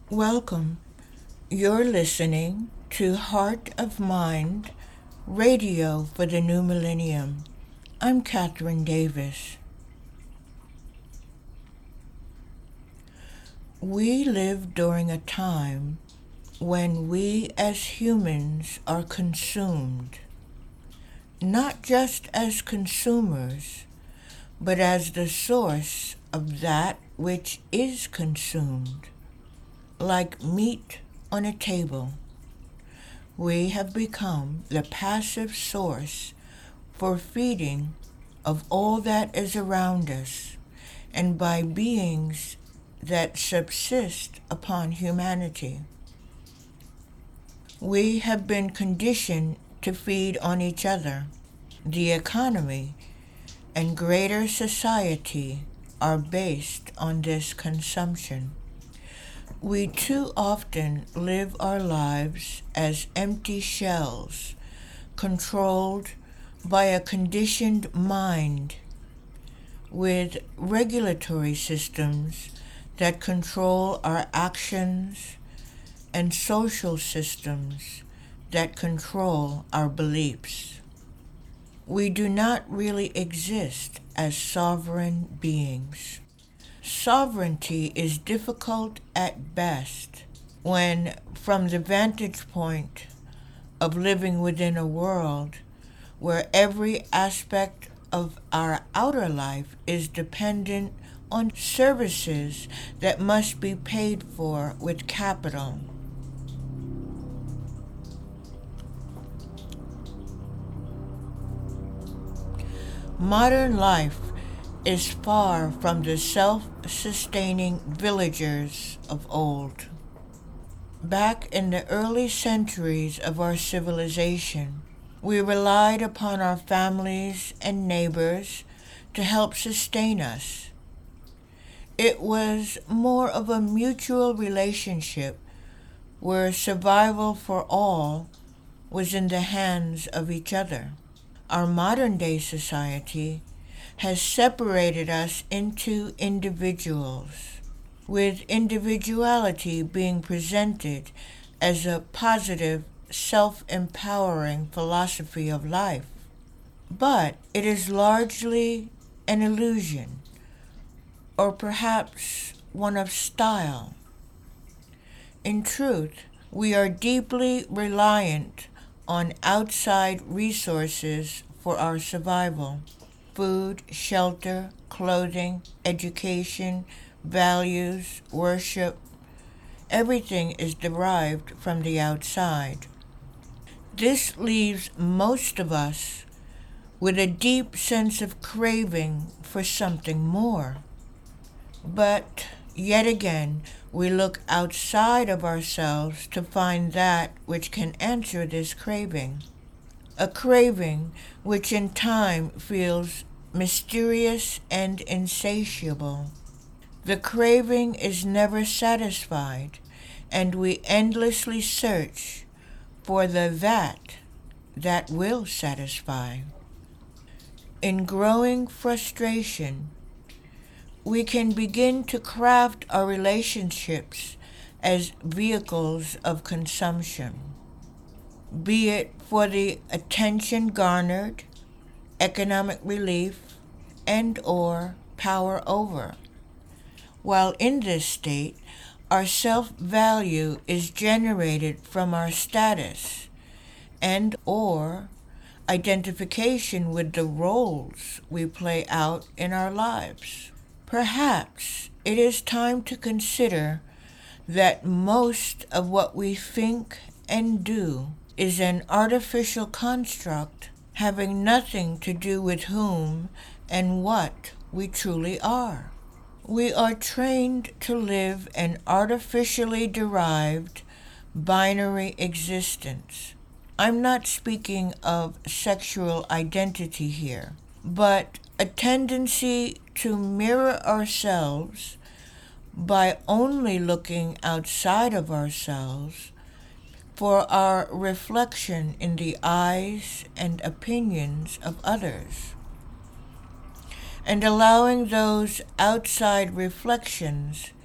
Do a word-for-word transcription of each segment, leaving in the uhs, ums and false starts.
Welcome. You're listening to Heart of Mind Radio for the New Millennium. I'm Catherine Davis. We live during a time when we as humans are consumed, not just as consumers, but as the source of that which is consumed. Like meat on a table, we have become the passive source for feeding of all that is around us, and by beings that subsist upon humanity. We have been conditioned to feed on each other. The economy and greater society are based on this consumption. We too often live our lives as empty shells, controlled by a conditioned mind, with regulatory systems that control our actions and social systems that control our beliefs. We do not really exist as sovereign beings. Sovereignty is difficult at best when, from the vantage point of living within a world where every aspect of our outer life is dependent on services that must be paid for with capital. Modern life is far from the self-sustaining villagers of old. Back in the early centuries of our civilization, we relied upon our families and neighbors to help sustain us. It was more of a mutual relationship where survival for all was in the hands of each other. Our modern-day society has separated us into individuals, with individuality being presented as a positive, self-empowering philosophy of life. But it is largely an illusion, or perhaps one of style. In truth, we are deeply reliant on outside resources for our survival. Food, shelter, clothing, education, values, worship, everything is derived from the outside. This leaves most of us with a deep sense of craving for something more. But yet again, we look outside of ourselves to find that which can answer this craving. A craving which in time feels mysterious and insatiable. The craving is never satisfied, and we endlessly search for the that that will satisfy. In growing frustration, we can begin to craft our relationships as vehicles of consumption, be it for the attention garnered, economic relief, and or power over. While in this state, our self-value is generated from our status and or identification with the roles we play out in our lives. Perhaps it is time to consider that most of what we think and do is an artificial construct having nothing to do with whom and what we truly are. We are trained to live an artificially derived binary existence. I'm not speaking of sexual identity here, but a tendency to mirror ourselves by only looking outside of ourselves for our reflection in the eyes and opinions of others, and allowing those outside reflections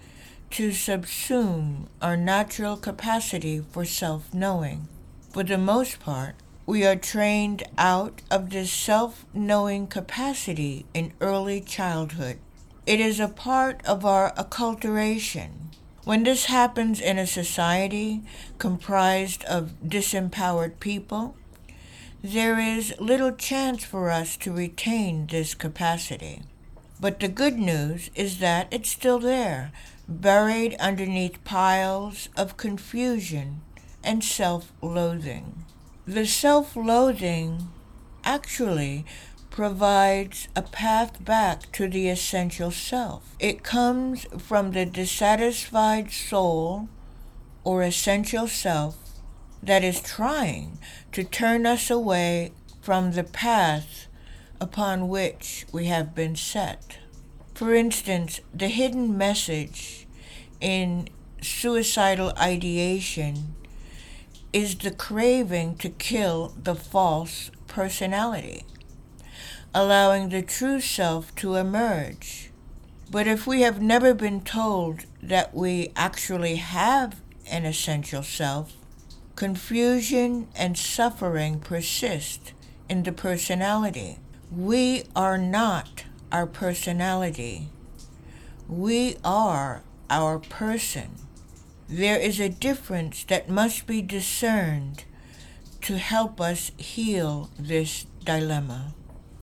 to subsume our natural capacity for self-knowing. For the most part, we are trained out of this self-knowing capacity in early childhood. It is a part of our acculturation. When this happens in a society comprised of disempowered people, there is little chance for us to retain this capacity. But the good news is that it's still there, buried underneath piles of confusion and self-loathing. The self-loathing actually provides a path back to the essential self. It comes from the dissatisfied soul or essential self that is trying to turn us away from the path upon which we have been set. For instance, the hidden message in suicidal ideation is the craving to kill the false personality, allowing the true self to emerge. But if we have never been told that we actually have an essential self, confusion and suffering persist in the personality. We are not our personality. We are our person. There is a difference that must be discerned to help us heal this dilemma.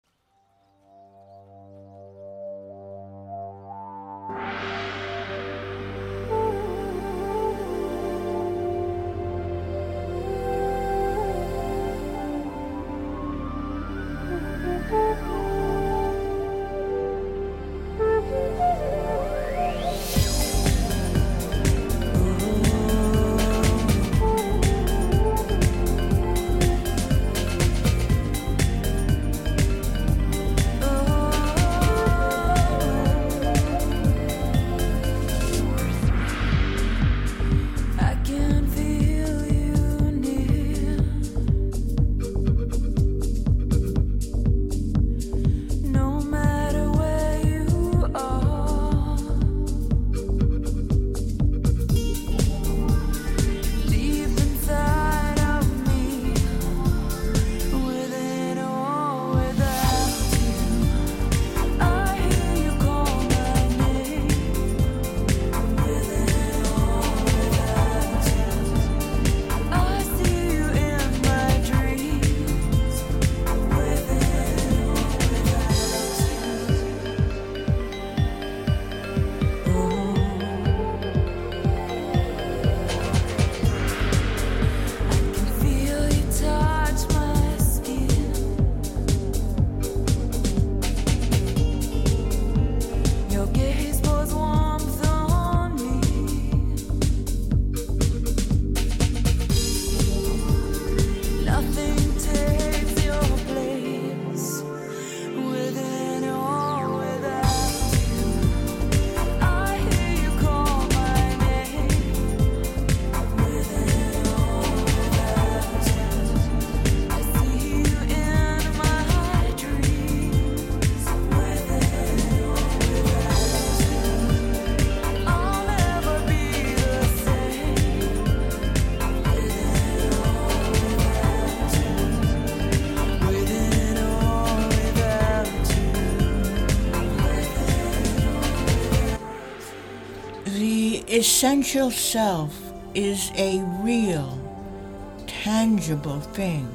Essential self is a real, tangible thing.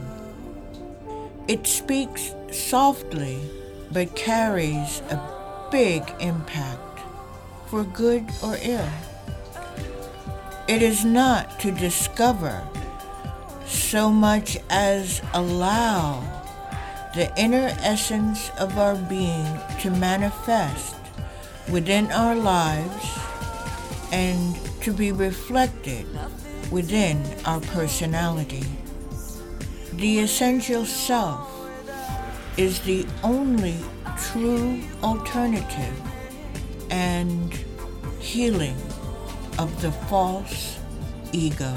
It speaks softly but carries a big impact, for good or ill. It is not to discover so much as allow the inner essence of our being to manifest within our lives and to be reflected within our personality. The essential self is the only true alternative and healing of the false ego.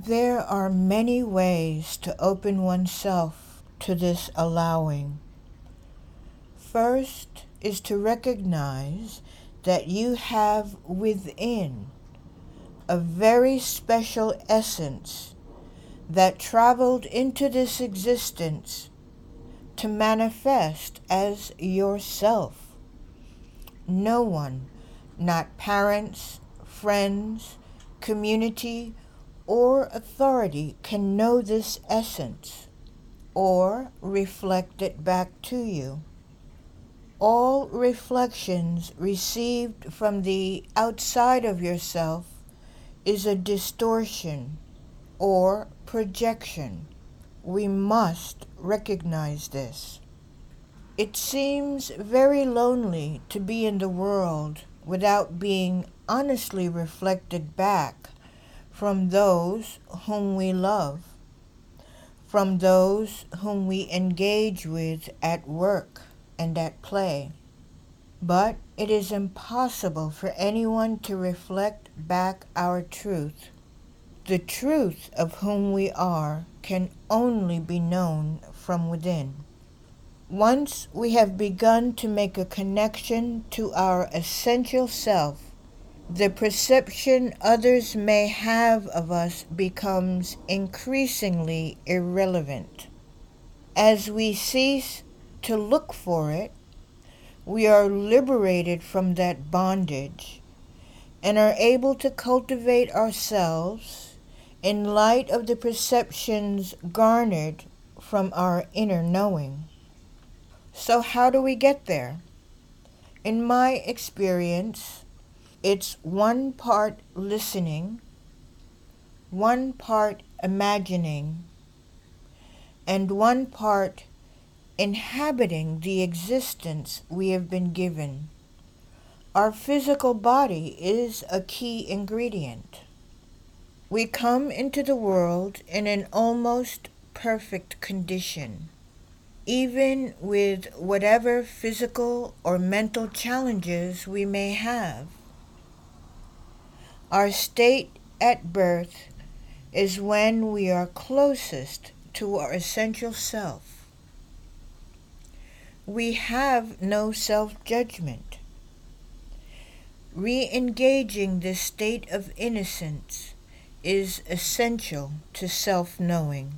There are many ways to open oneself to this allowing. First is to recognize that you have within a very special essence that traveled into this existence to manifest as yourself. No one, not parents, friends, community, or authority, can know this essence or reflect it back to you. All reflections received from the outside of yourself is a distortion or projection. We must recognize this. It seems very lonely to be in the world without being honestly reflected back from those whom we love, from those whom we engage with at work and at play. But it is impossible for anyone to reflect back our truth. The truth of whom we are can only be known from within. Once we have begun to make a connection to our essential self, the perception others may have of us becomes increasingly irrelevant. As we cease to look for it, we are liberated from that bondage and are able to cultivate ourselves in light of the perceptions garnered from our inner knowing. So how do we get there? In my experience, it's one part listening, one part imagining, and one part inhabiting the existence we have been given. Our physical body is a key ingredient. We come into the world in an almost perfect condition, even with whatever physical or mental challenges we may have. Our state at birth is when we are closest to our essential self. We have no self-judgment. Re-engaging this state of innocence is essential to self-knowing.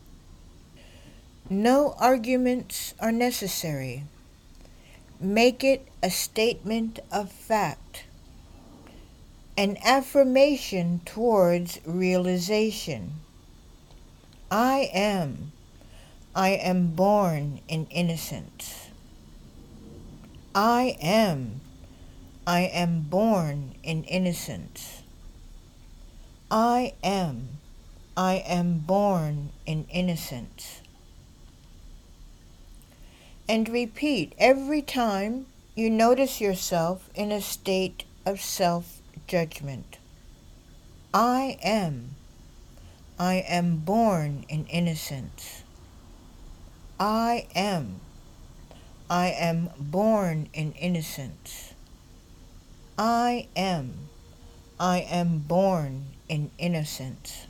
No arguments are necessary. Make it a statement of fact, an affirmation towards realization. I am. I am born in innocence. I am. I am born in innocence. I am. I am born in innocence. And repeat every time you notice yourself in a state of self-judgment. I am. I am born in innocence. I am. I am born in innocence. I am. I am born in innocence.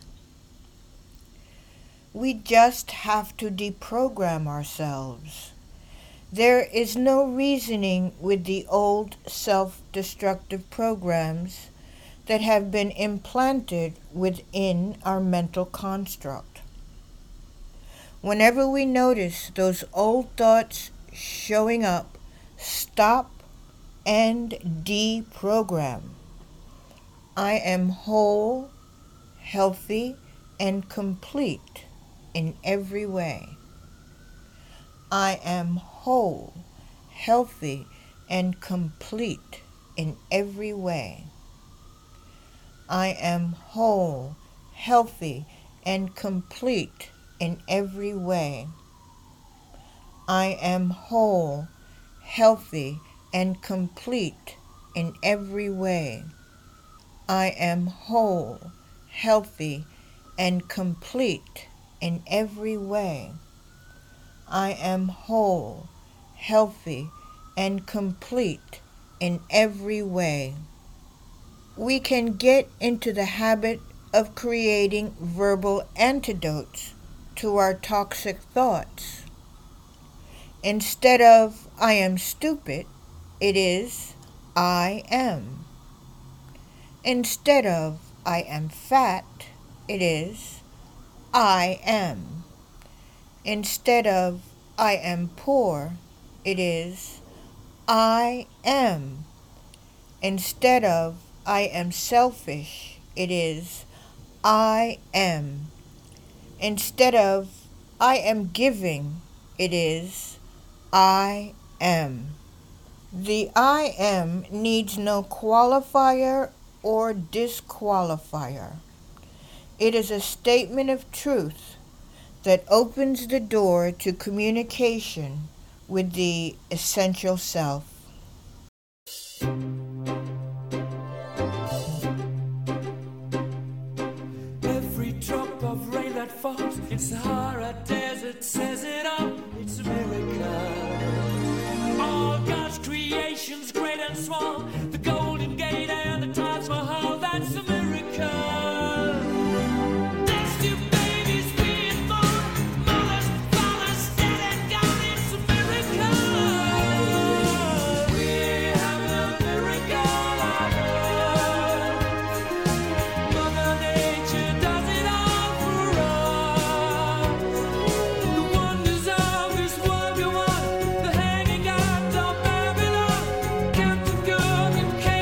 We just have to deprogram ourselves. There is no reasoning with the old self-destructive programs that have been implanted within our mental construct. Whenever we notice those old thoughts showing up, stop and deprogram. I am whole, healthy, and complete in every way. I am whole, healthy, and complete in every way. I am whole, healthy, and complete in every way. I am whole, healthy, and complete in every way. I am whole, healthy, and complete in every way. I am whole, healthy, and complete in every way. We can get into the habit of creating verbal antidotes to our toxic thoughts. Instead of I am stupid, it is I am. Instead of I am fat, it is I am. Instead of I am poor, it is I am. Instead of I am selfish, it is I am. Instead of I am giving, it is I am. The I am needs no qualifier or disqualifier. It is a statement of truth that opens the door to communication with the essential self. Every drop of rain that falls in Sahara Desert says it all, it's a miracle. All God's creations, great and small, the Golden Gate and the Taj Mahal, that's a miracle. That's two babies being born, mothers, fathers, dead and gone, it's a miracle. We have a miracle on earth. Mother Nature does it all for us. The wonders of this world go on, the hanging gods of Babylon, Captain Cook and K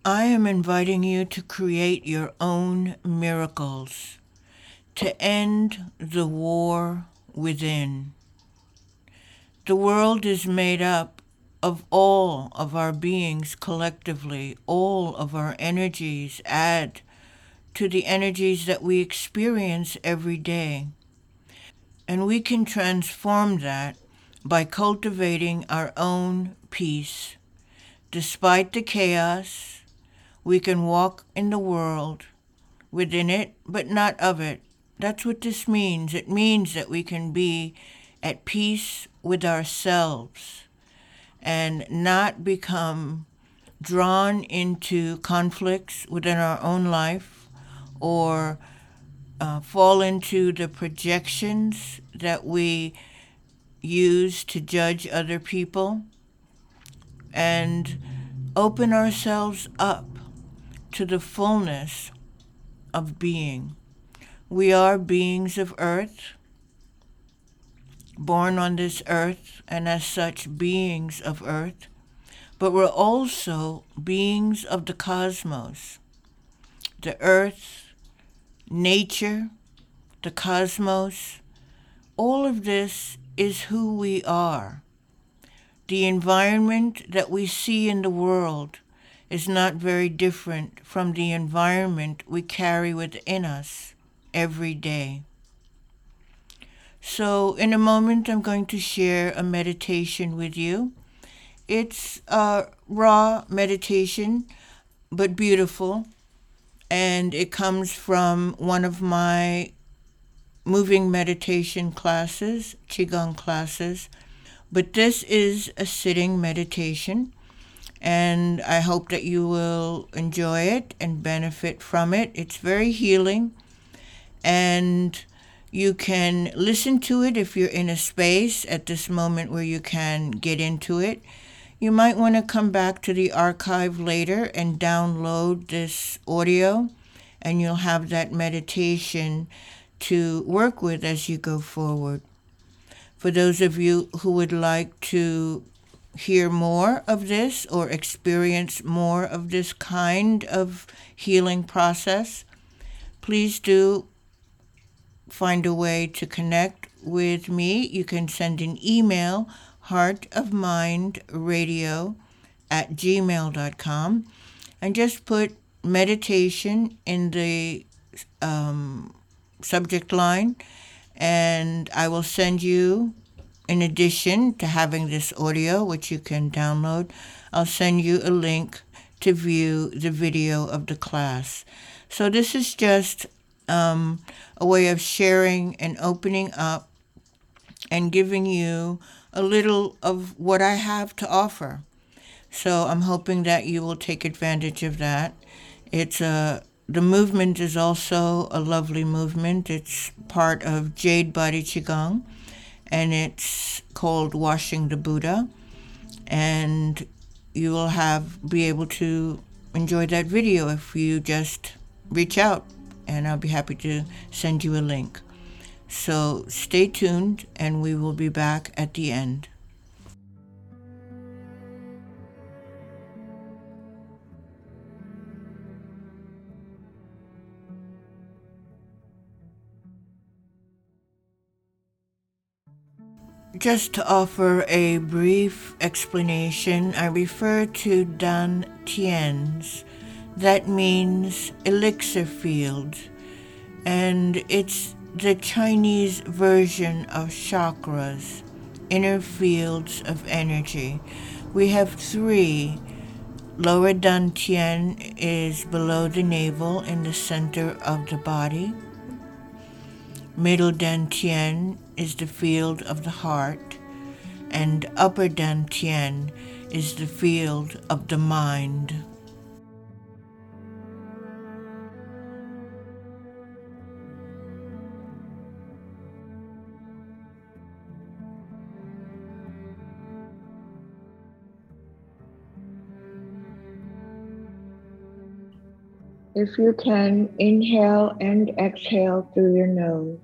I am inviting you to create your own miracles, to end the war within. The world is made up of all of our beings collectively. All of our energies add to the energies that we experience every day. And we can transform that by cultivating our own peace. Despite the chaos, we can walk in the world, within it, but not of it. That's what this means. It means that we can be at peace with ourselves and not become drawn into conflicts within our own life or uh, fall into the projections that we use to judge other people, and open ourselves up to the fullness of being. We are beings of earth, born on this earth, and as such, beings of earth, but we're also beings of the cosmos. The earth, nature, the cosmos, all of this is who we are. The environment that we see in the world is not very different from the environment we carry within us every day. So in a moment, I'm going to share a meditation with you. It's a raw meditation, but beautiful, and it comes from one of my moving meditation classes, Qigong classes. But this is a sitting meditation, and I hope that you will enjoy it and benefit from it. It's very healing, and you can listen to it if you're in a space at this moment where you can get into it. You might want to come back to the archive later and download this audio, and you'll have that meditation to work with as you go forward. For those of you who would like to hear more of this or experience more of this kind of healing process, please do find a way to connect with me. You can send an email, heartofmindradio at gmail dot com, and just put meditation in the um, subject line, and I will send you, in addition to having this audio, which you can download, I'll send you a link to view the video of the class. So this is just um, a way of sharing and opening up and giving you a little of what I have to offer. So I'm hoping that you will take advantage of that. It's a The movement is also a lovely movement. It's part of Jade Body Qigong, and it's called Washing the Buddha. And you will have be able to enjoy that video if you just reach out, and I'll be happy to send you a link. So stay tuned, and we will be back at the end. Just to offer a brief explanation, I refer to Dan Tian's. That means elixir field, and it's the Chinese version of chakras, inner fields of energy. We have three. Lower Dantian is below the navel in the center of the body. Middle Dantian is the field of the heart, and Upper Dantian is the field of the mind. If you can, inhale and exhale through your nose.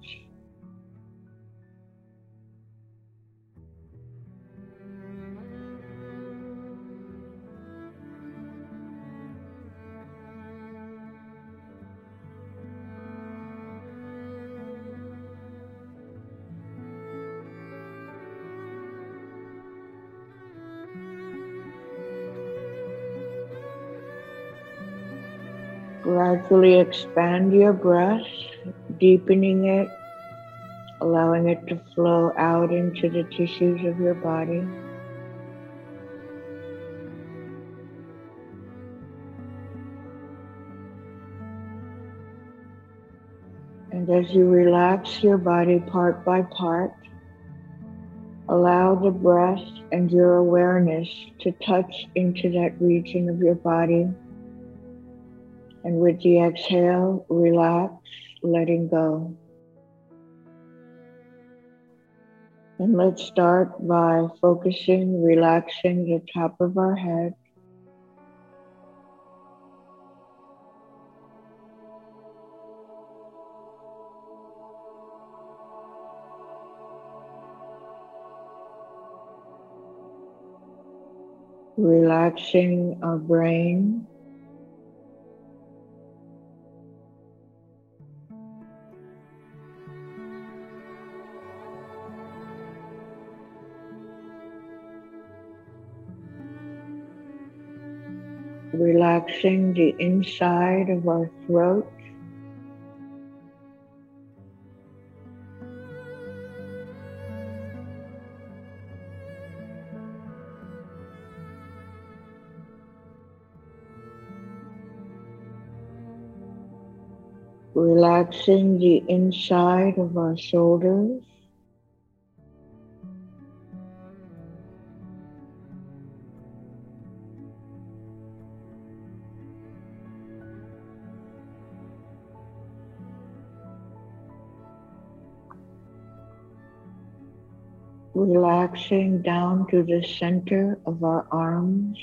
Gradually expand your breath, deepening it, allowing it to flow out into the tissues of your body. And as you relax your body part by part, allow the breath and your awareness to touch into that region of your body. And with the exhale, relax, letting go. And let's start by focusing, relaxing the top of our head. Relaxing our brain. Relaxing the inside of our throat. Relaxing the inside of our shoulders. Relaxing down to the center of our arms.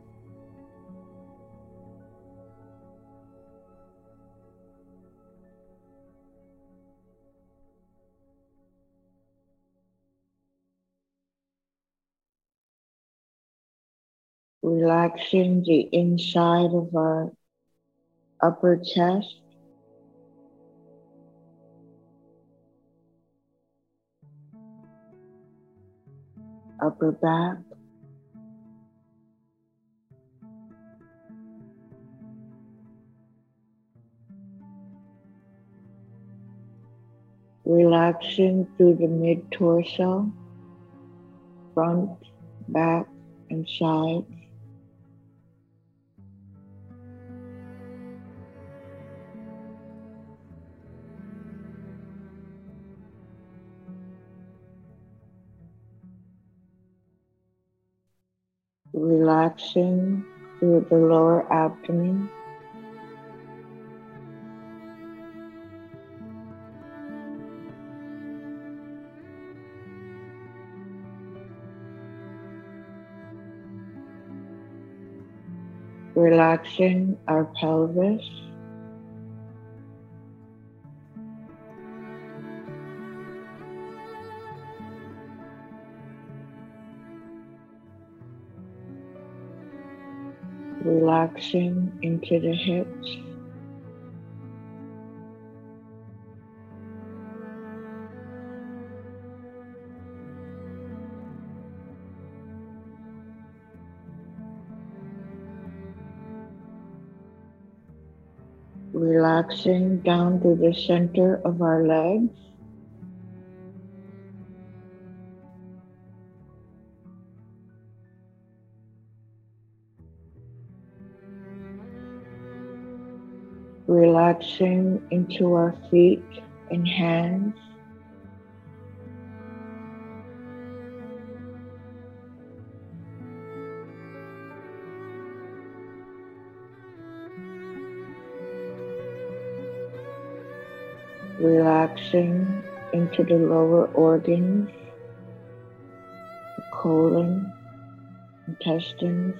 Relaxing the inside of our upper chest. Upper back. Relaxing through the mid-torso, front, back, and sides. Relaxing through the lower abdomen. Relaxing our pelvis. Relaxing into the hips. Relaxing down to the center of our legs. Relaxing into our feet and hands. Relaxing into the lower organs, the colon, intestines.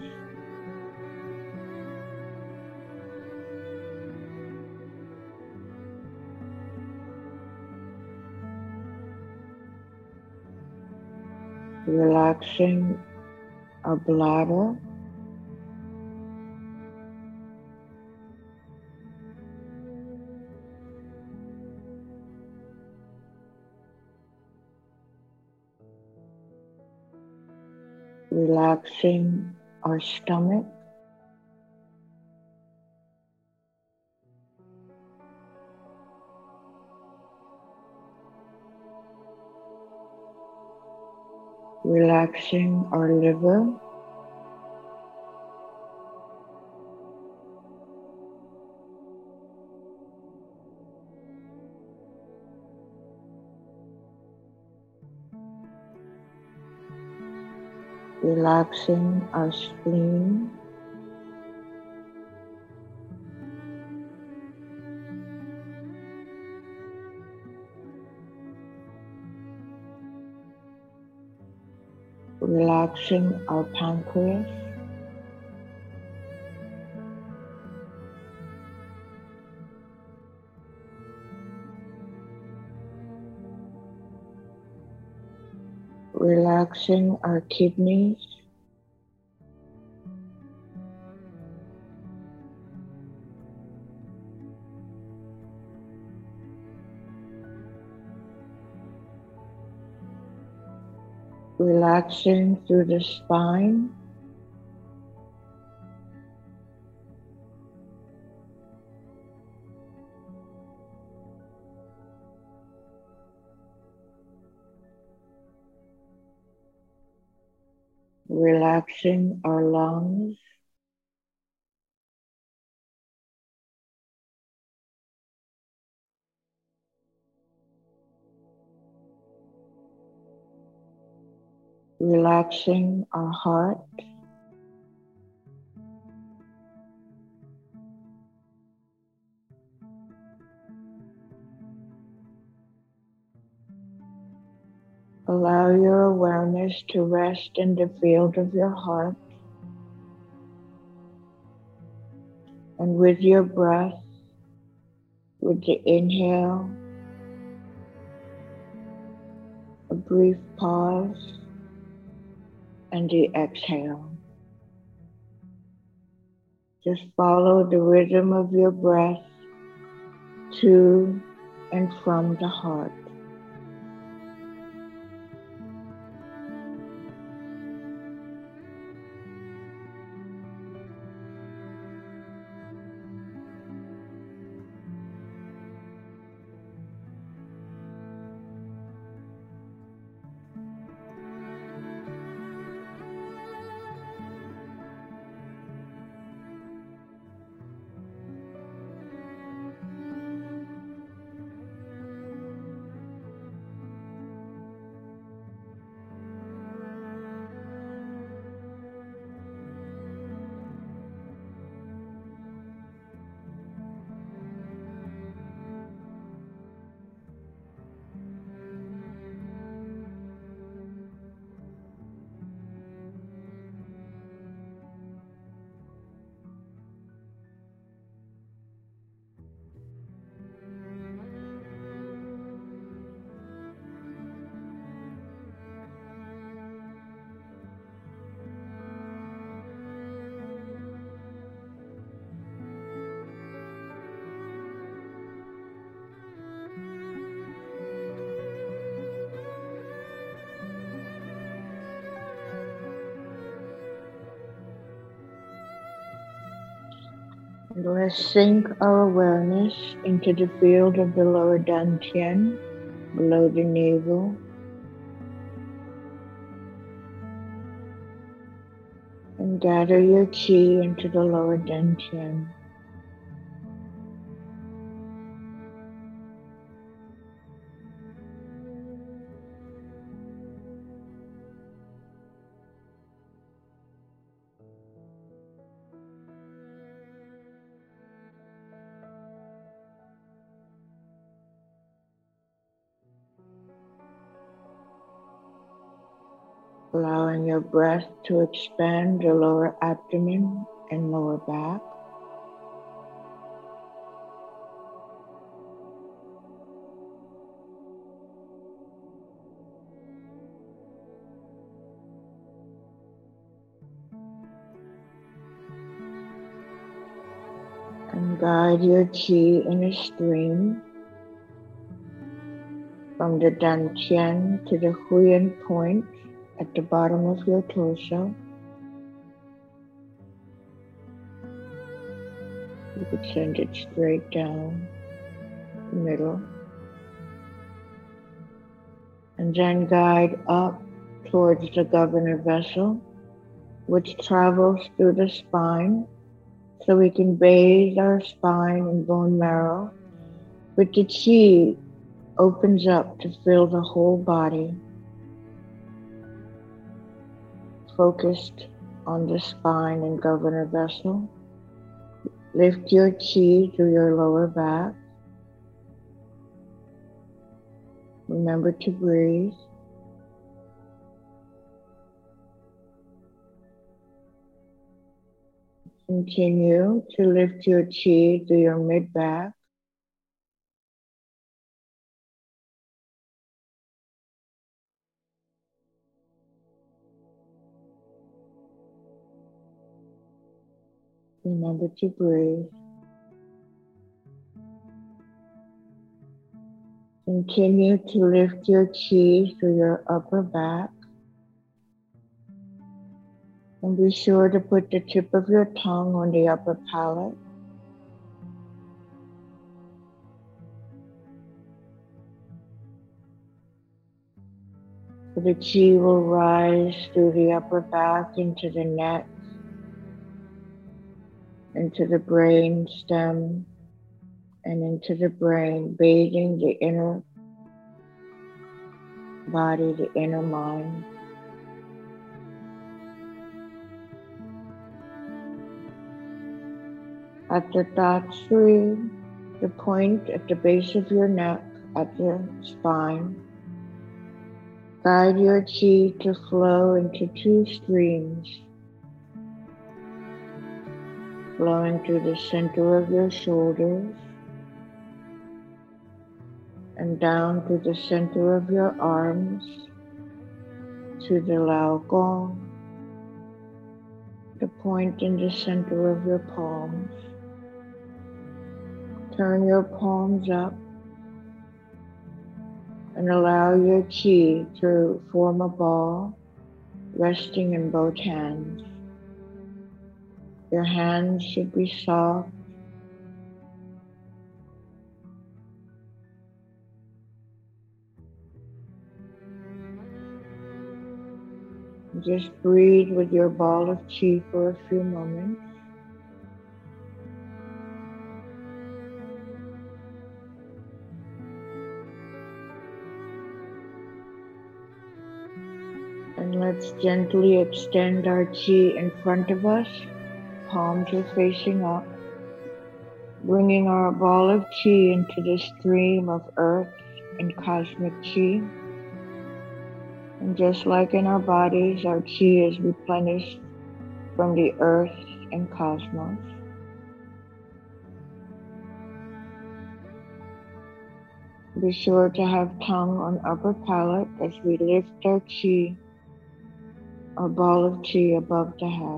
Relaxing our bladder. Relaxing our stomach. relaxing our liver, relaxing our spleen, relaxing our pancreas, relaxing our kidneys, relaxing through the spine, relaxing our lungs, relaxing our heart, allow your awareness to rest in the field of your heart, and with your breath, with the inhale, a brief pause, and the exhale. Just follow the rhythm of your breath to and from the heart. Let's sink our awareness into the field of the lower dantian, below the navel. And gather your chi into the lower dantian. Allowing your breath to expand the lower abdomen and lower back. And guide your chi in a stream from the dantian to the huyan point at the bottom of your torso. You could send it straight down the middle. And then guide up towards the governor vessel, which travels through the spine, so we can bathe our spine and bone marrow with the chi opens up to fill the whole body, focused on the spine and governor vessel. Lift your chi through your lower back. Remember to breathe. Continue to lift your chi through your mid-back. Remember to breathe. Continue to lift your chi through your upper back. And be sure to put the tip of your tongue on the upper palate. So the chi will rise through the upper back into the neck, into the brain stem, and into the brain, bathing the inner body, the inner mind. At the Tatsui, the point at the base of your neck, at the spine, guide your chi to flow into two streams, flowing through the center of your shoulders and down through the center of your arms to the Lao Gong, the point in the center of your palms. Turn your palms up and allow your chi to form a ball, resting in both hands. Your hands should be soft. Just breathe with your ball of chi for a few moments. And let's gently extend our chi in front of us. Palms are facing up, bringing our ball of chi into the stream of earth and cosmic chi. And just like in our bodies, our chi is replenished from the earth and cosmos. Be sure to have tongue on upper palate as we lift our chi, our ball of chi above the head.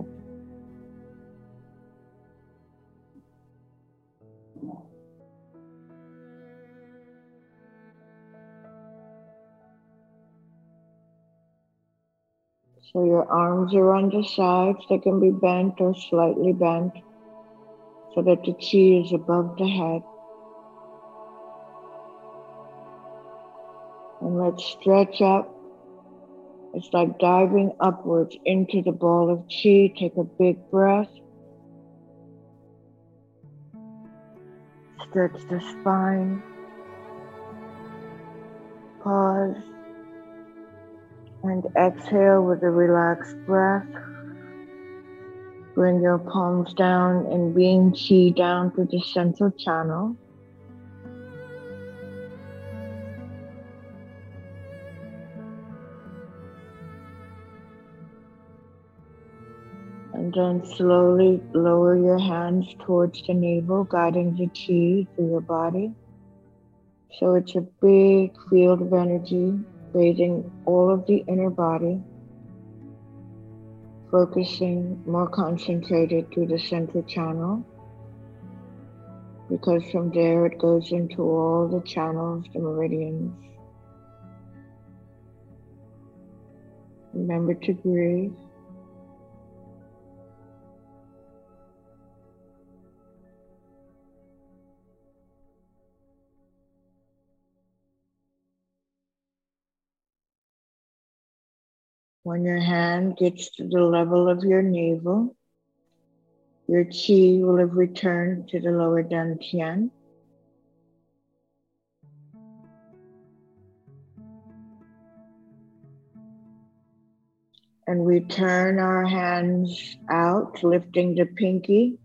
So your arms are on the sides. They can be bent or slightly bent so that the chi is above the head. And let's stretch up. It's like diving upwards into the ball of chi. Take a big breath. Stretch the spine. Pause. And exhale with a relaxed breath. Bring your palms down and beam chi down to the central channel. And then slowly lower your hands towards the navel, guiding the chi through your body. So it's a big field of energy, bathing all of the inner body, focusing more concentrated through the central channel, because from there it goes into all the channels, the meridians. Remember to breathe. When your hand gets to the level of your navel, your chi will have returned to the lower dantian. And we turn our hands out, lifting the pinky.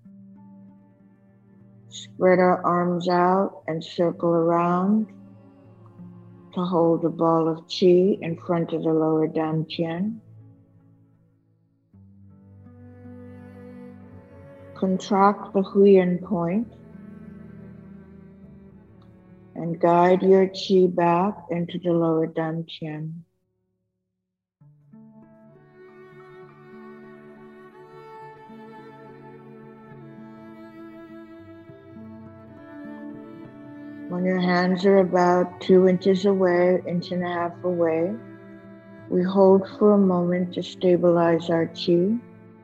Spread our arms out and circle around to hold a ball of chi in front of the lower dantian. Contract the Huyan point and guide your chi back into the lower dantian. When your hands are about two inches away, inch and a half away, we hold for a moment to stabilize our chi.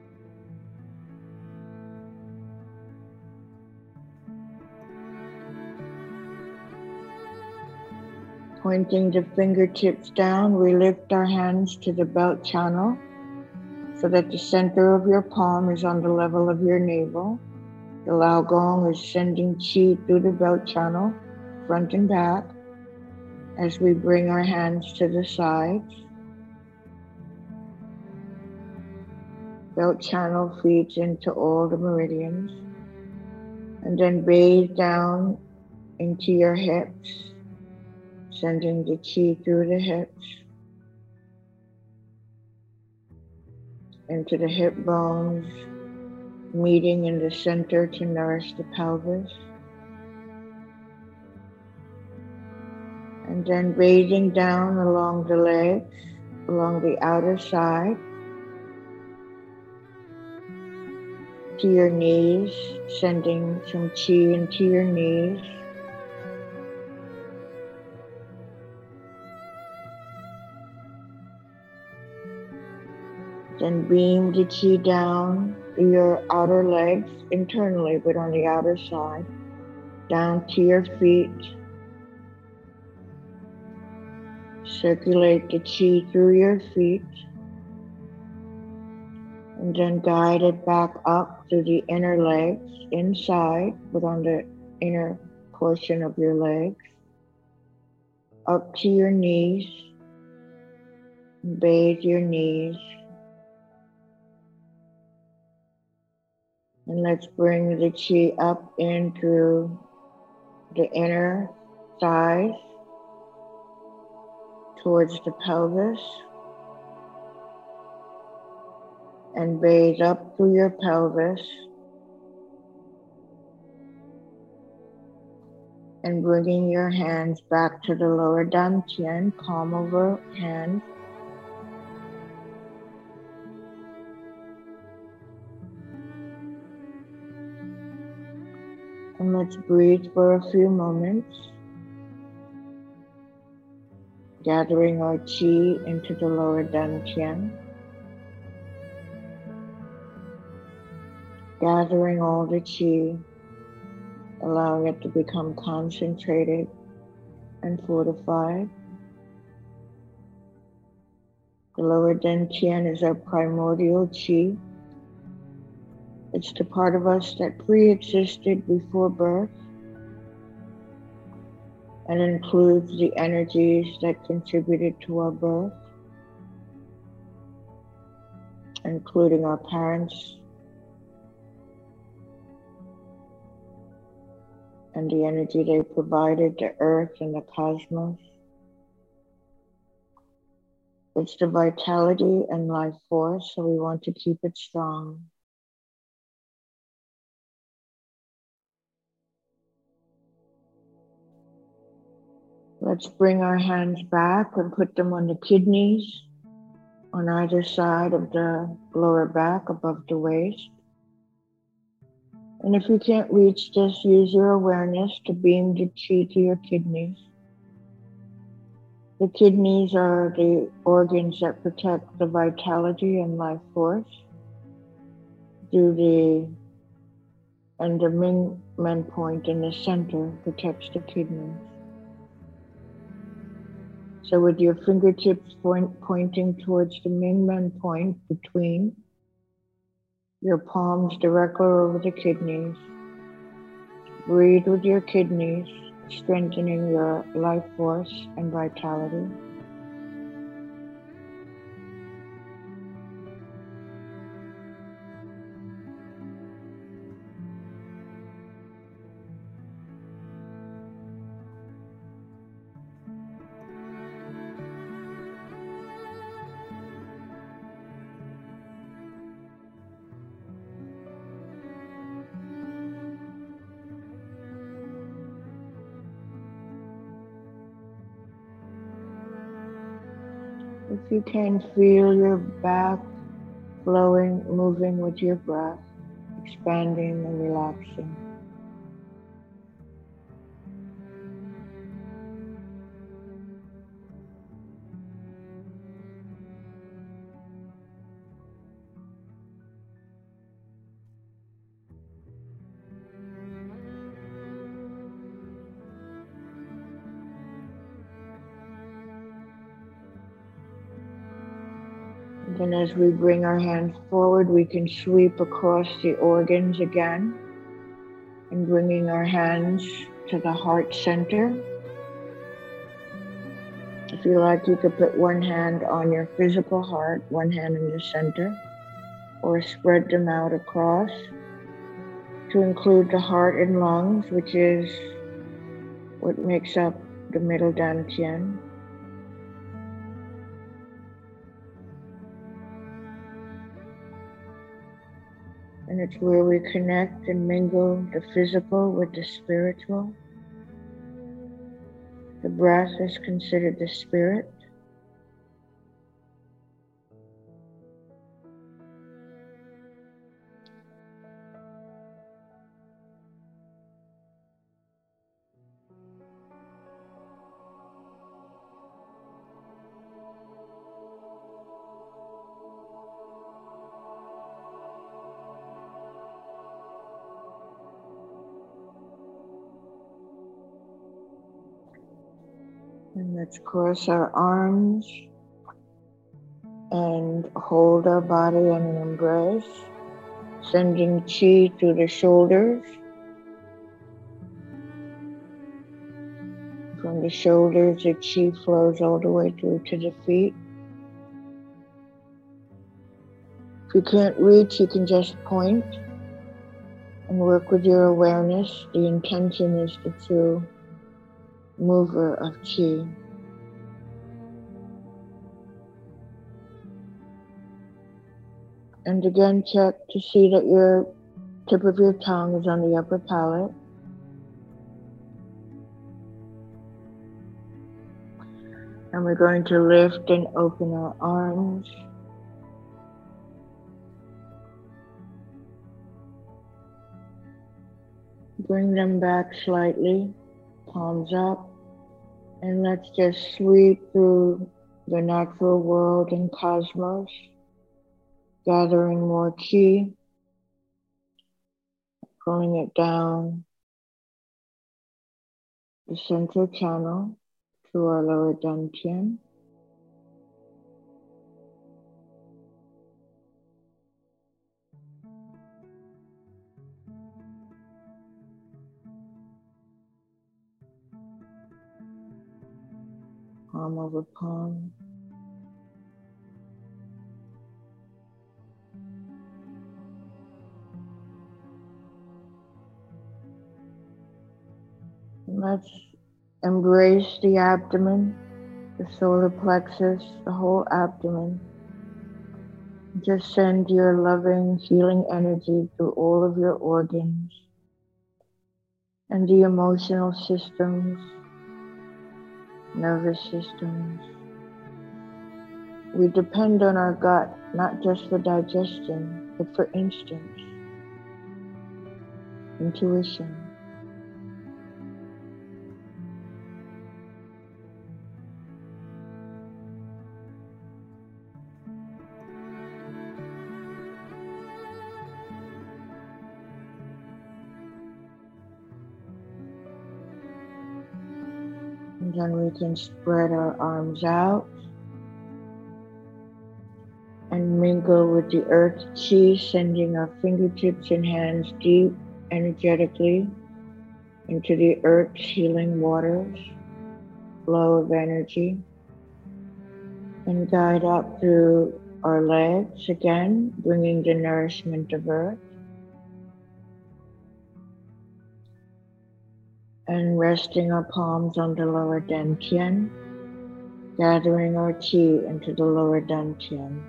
Pointing the fingertips down, we lift our hands to the belt channel so that the center of your palm is on the level of your navel. The Lao Gong is sending chi through the belt channel, front and back, as we bring our hands to the sides. Belt channel feeds into all the meridians, and then bathe down into your hips, sending the chi through the hips, into the hip bones, meeting in the center to nourish the pelvis. And then bathing down along the legs, along the outer side, to your knees, sending some chi into your knees. Then beam the chi down your outer legs, internally, but on the outer side, down to your feet. Circulate the chi through your feet, and then guide it back up through the inner legs, inside, but on the inner portion of your legs, up to your knees. Bathe your knees. And let's bring the chi up in through the inner thighs, towards the pelvis, and bathe up through your pelvis, and bringing your hands back to the lower dantian, palm over hand. And let's breathe for a few moments, gathering our chi into the lower dantian, gathering all the chi, allowing it to become concentrated and fortified. The lower dantian is our primordial chi. It's the part of us that pre-existed before birth and includes the energies that contributed to our birth, including our parents and the energy they provided to Earth and the cosmos. It's the vitality and life force, so we want to keep it strong. Let's bring our hands back and put them on the kidneys on either side of the lower back above the waist. And if you can't reach this, use your awareness to beam the chi to your kidneys. The kidneys are the organs that protect the vitality and life force. Do the and the Ming Men point in the center protects the kidneys. So with your fingertips point, pointing towards the Mingmen point between your palms directly over the kidneys, breathe with your kidneys, strengthening your life force and vitality. If you can, feel your back flowing, moving with your breath, expanding and relaxing. Then as we bring our hands forward, we can sweep across the organs again and bringing our hands to the heart center. If you like, you could put one hand on your physical heart, one hand in the center, or spread them out across to include the heart and lungs, which is what makes up the middle dantian. And it's where we connect and mingle the physical with the spiritual. The breath is considered the spirit. And let's cross our arms and hold our body in an embrace, sending chi through the shoulders. From the shoulders, the chi flows all the way through to the feet. If you can't reach, you can just point and work with your awareness. The intention is the true mover of chi. And again, check to see that your tip of your tongue is on the upper palate. And we're going to lift and open our arms. Bring them back slightly, palms up, and let's just sweep through the natural world and cosmos, gathering more chi, pulling it down the central channel to our lower dantian. Palm over palm. Let's embrace the abdomen, the solar plexus, the whole abdomen. Just send your loving, healing energy through all of your organs and the emotional systems, nervous systems. We depend on our gut, not just for digestion, but for instincts, intuition. And then we can spread our arms out and mingle with the earth chi, sending our fingertips and hands deep energetically into the earth's healing waters, flow of energy, and guide up through our legs again, bringing the nourishment of earth. And resting our palms on the lower dantian, gathering our chi into the lower dantian.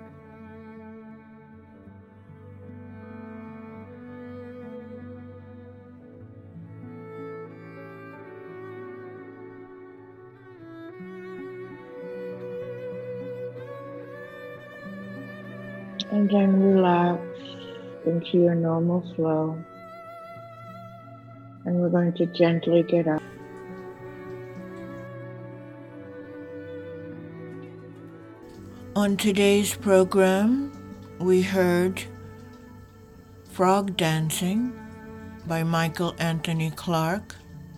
And then relax into your normal flow. And we're going to gently get up. On today's program, we heard Frog Dancing by Michael Anthony Clarke,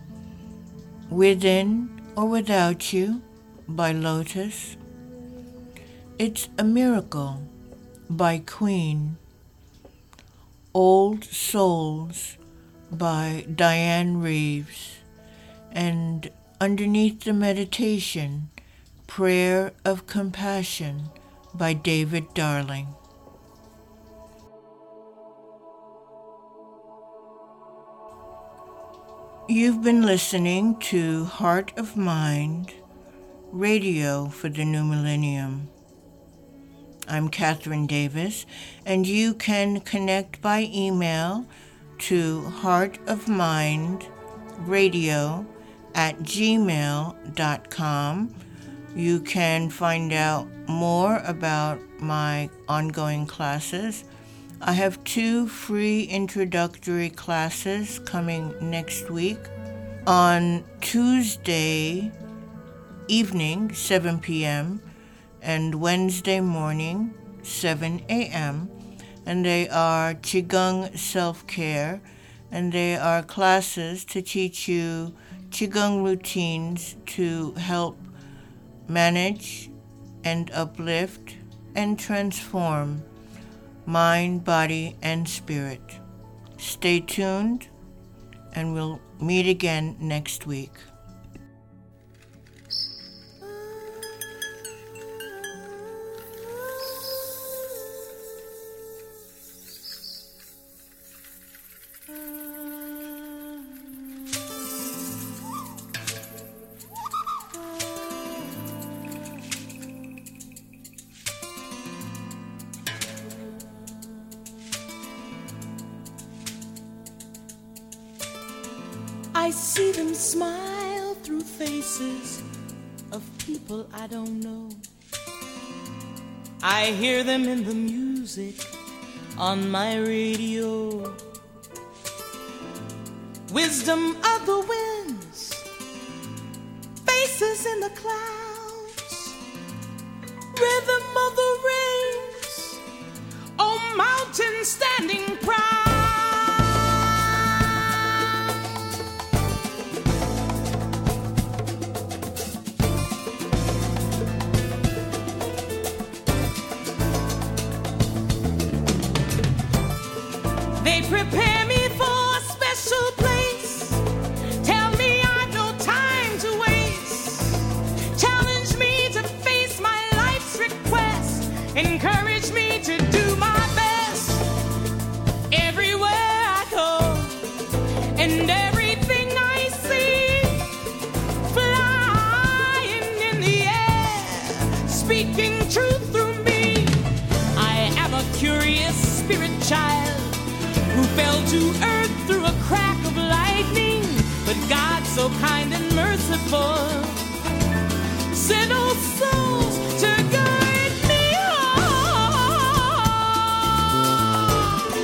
Within or Without You by Lotus, It's a Miracle by Queen, Old Souls by Diane Reeves, and underneath the meditation, Prayer of Compassion by David Darling. You've been listening to Heart of Mind, radio for the new millennium. I'm Catherine Davis, and you can connect by email to heartofmindradio at gmail dot com. You can find out more about my ongoing classes. I have two free introductory classes coming next week. On Tuesday evening, seven p.m., and Wednesday morning, seven a.m., and they are Qigong self-care, and they are classes to teach you Qigong routines to help manage and uplift and transform mind, body, and spirit. Stay tuned, and we'll meet again next week. I see them smile through faces of people I don't know. I hear them in the music on my radio. Wisdom of the winds, faces in the clouds, rhythm of the rains, oh mountain standing proud. They prepare me for a special place. Tell me I've no time to waste. Challenge me to face my life's request. Encourage me to do my best. Everywhere I go and everything I see, flying in the air, speaking truth through me. I am a curious spirit child who fell to earth through a crack of lightning, but God, so kind and merciful, sent old souls to guide me home.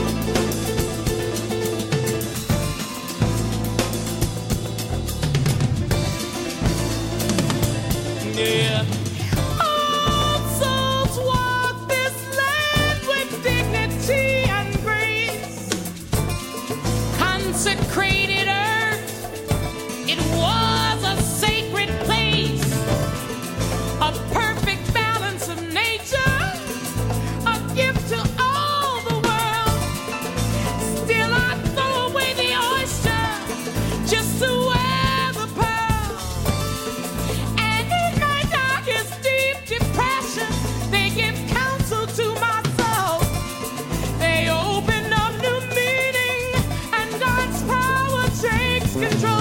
Yeah. Old souls walk this land with dignity and consecrated earth. It was a sacred control.